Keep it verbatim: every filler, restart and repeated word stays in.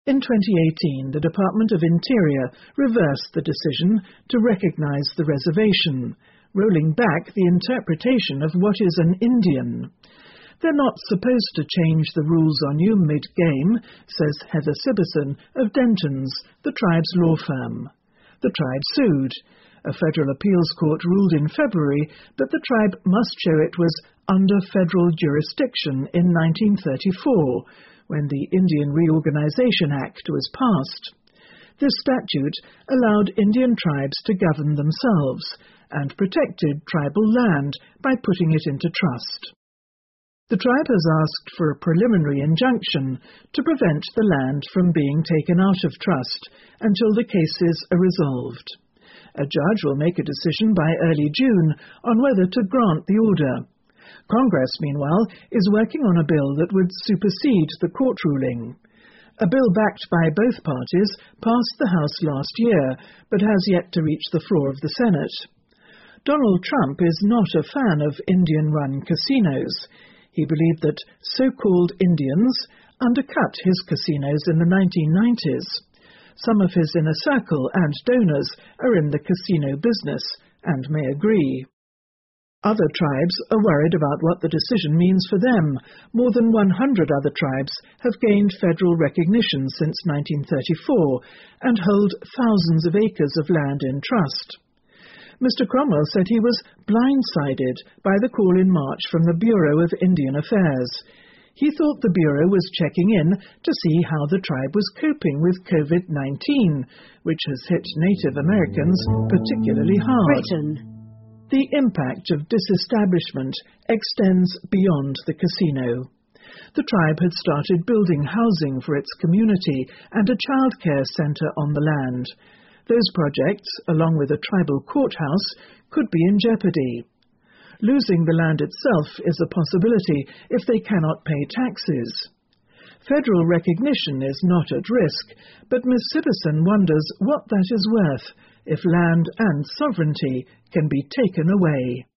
In twenty eighteen, the Department of Interior reversed the decision to recognize the reservation, rolling back the interpretation of what is an Indian. They're not supposed to change the rules on you mid-game, says Heather Sibison of Denton's, the tribe's law firm. The tribe sued. A federal appeals court ruled in February that the tribe must show it was under federal jurisdiction in nineteen thirty-four, when the Indian Reorganization Act was passed. This statute allowed Indian tribes to govern themselves and protected tribal land by putting it into trust. The tribe has asked for a preliminary injunction to prevent the land from being taken out of trust until the cases are resolved. A judge will make a decision by early June on whether to grant the order. Congress, meanwhile, is working on a bill that would supersede the court ruling. A bill backed by both parties passed the House last year, but has yet to reach the floor of the Senate. Donald Trump is not a fan of Indian-run casinos. He believed that so-called Indians undercut his casinos in the nineteen nineties. Some of his inner circle and donors are in the casino business and may agree. Other tribes are worried about what the decision means for them. More than one hundred other tribes have gained federal recognition since nineteen thirty-four and hold thousands of acres of land in trust. Mister Cromwell said he was blindsided by the call in March from the Bureau of Indian Affairs. He thought the Bureau was checking in to see how the tribe was coping with COVID nineteen, which has hit Native Americans particularly hard. Britain. The impact of disestablishment extends beyond the casino. The tribe had started building housing for its community and a childcare centre on the land. Those projects, along with a tribal courthouse, could be in jeopardy. Losing the land itself is a possibility if they cannot pay taxes. Federal recognition is not at risk, but Miz Sibison wonders what that is worth if land and sovereignty can be taken away.